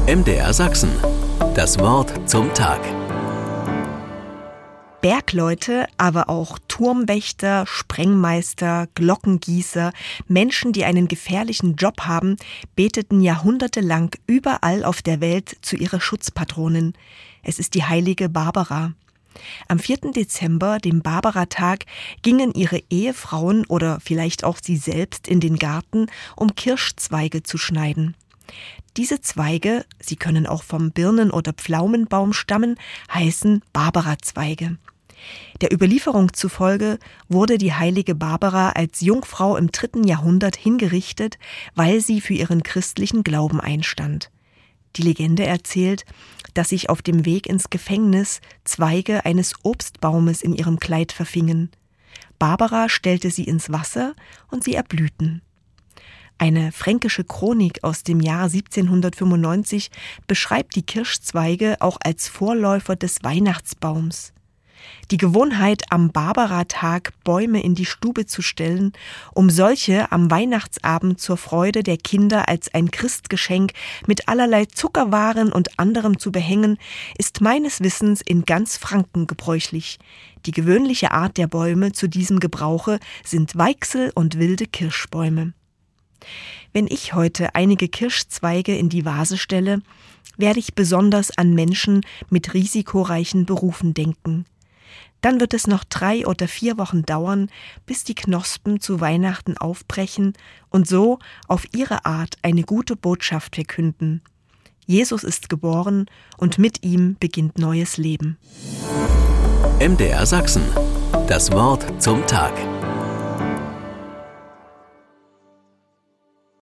MDR Sachsen. Das Wort zum Tag. Bergleute, aber auch Turmwächter, Sprengmeister, Glockengießer, Menschen, die einen gefährlichen Job haben, beteten jahrhundertelang überall auf der Welt zu ihrer Schutzpatronin. Es ist die heilige Barbara. Am 4. Dezember, dem Barbaratag, gingen ihre Ehefrauen oder vielleicht auch sie selbst in den Garten, um Kirschzweige zu schneiden. Diese Zweige, sie können auch vom Birnen- oder Pflaumenbaum stammen, heißen Barbarazweige. Der Überlieferung zufolge wurde die heilige Barbara als Jungfrau im 3. Jahrhundert hingerichtet, weil sie für ihren christlichen Glauben einstand. Die Legende erzählt, dass sich auf dem Weg ins Gefängnis Zweige eines Obstbaumes in ihrem Kleid verfingen. Barbara stellte sie ins Wasser und sie erblühten. Eine fränkische Chronik aus dem Jahr 1795 beschreibt die Kirschzweige auch als Vorläufer des Weihnachtsbaums. Die Gewohnheit, am Barbaratag Bäume in die Stube zu stellen, um solche am Weihnachtsabend zur Freude der Kinder als ein Christgeschenk mit allerlei Zuckerwaren und anderem zu behängen, ist meines Wissens in ganz Franken gebräuchlich. Die gewöhnliche Art der Bäume zu diesem Gebrauche sind Weichsel und wilde Kirschbäume. Wenn ich heute einige Kirschzweige in die Vase stelle, werde ich besonders an Menschen mit risikoreichen Berufen denken. Dann wird es noch 3 oder 4 Wochen dauern, bis die Knospen zu Weihnachten aufbrechen und so auf ihre Art eine gute Botschaft verkünden. Jesus ist geboren und mit ihm beginnt neues Leben. MDR Sachsen. Das Wort zum Tag.